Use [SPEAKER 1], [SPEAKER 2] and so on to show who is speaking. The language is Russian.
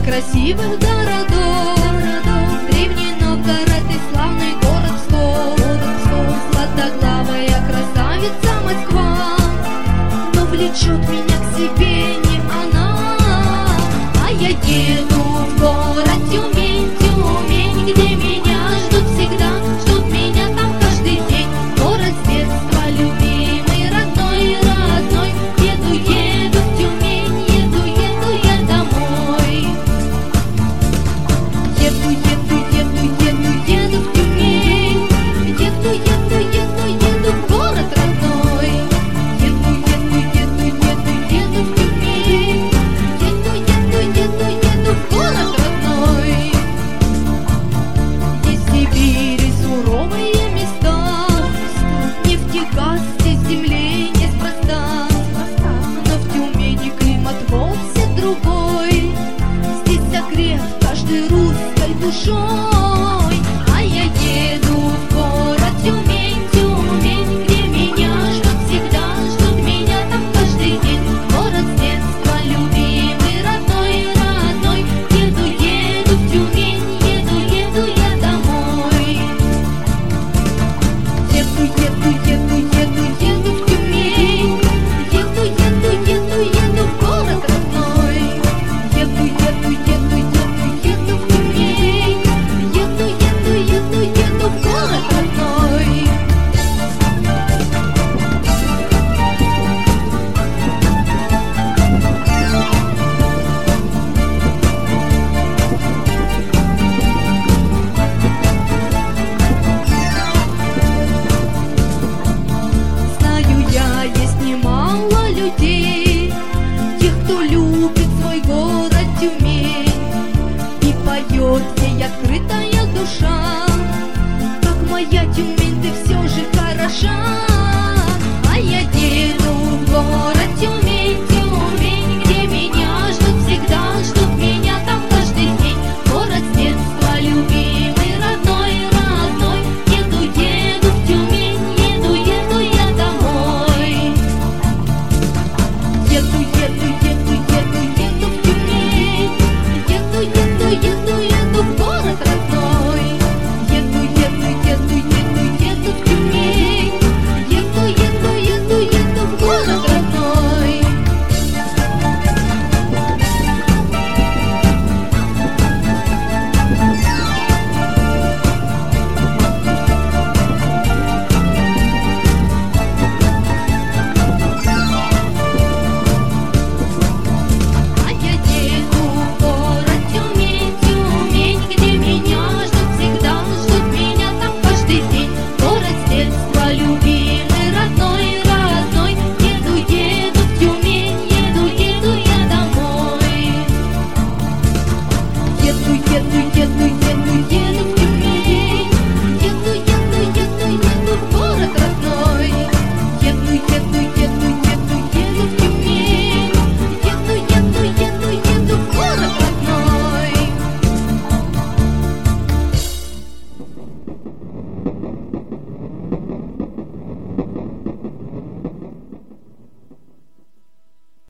[SPEAKER 1] красивых городов. Древний Новгород и славный город Псков, златоглавая красавица Москва. Но влечет меня к себе не она, а я еду в город Тюмень, где меня ждут всегда, ждут меня там каждый день. Город с детства любимый, родной. Еду в Тюмень, еду я домой. Еду в Тюмень, еду в город родной. Еду в Тюмень, еду в город родной. Есть в Сибири суровые места, нефтегаз здесь земле неспроста. Но в Тюмени климат вовсе другой, здесь согрет каждой русской душой. А я еду в город Тюмень, где меня ждут всегда, ждут меня там каждый день. Город с детства любимый, родной. Еду в Тюмень, еду я домой. Еду в Тюмень, еду в город родной. Еду в Тюмень, еду в город родной. Знаю я, есть немало людей, тех, кто любит свой город Тюмень и поет ей открытая душа. Как моя Тюмень, ты все же хороша. А я еду в город Тюмень, где меня ждут всегда, ждут меня там каждый день. Город с детства любимый, родной. Еду в Тюмень, еду я домой. Еду в Тюмень, еду в город родной. Еду в Тюмень, еду в город родной. А я еду в город Тюмень, где меня ждут всегда, ждут меня там каждый день. Город с детства любимый, родной. Еду в Тюмень, еду я домой. Еду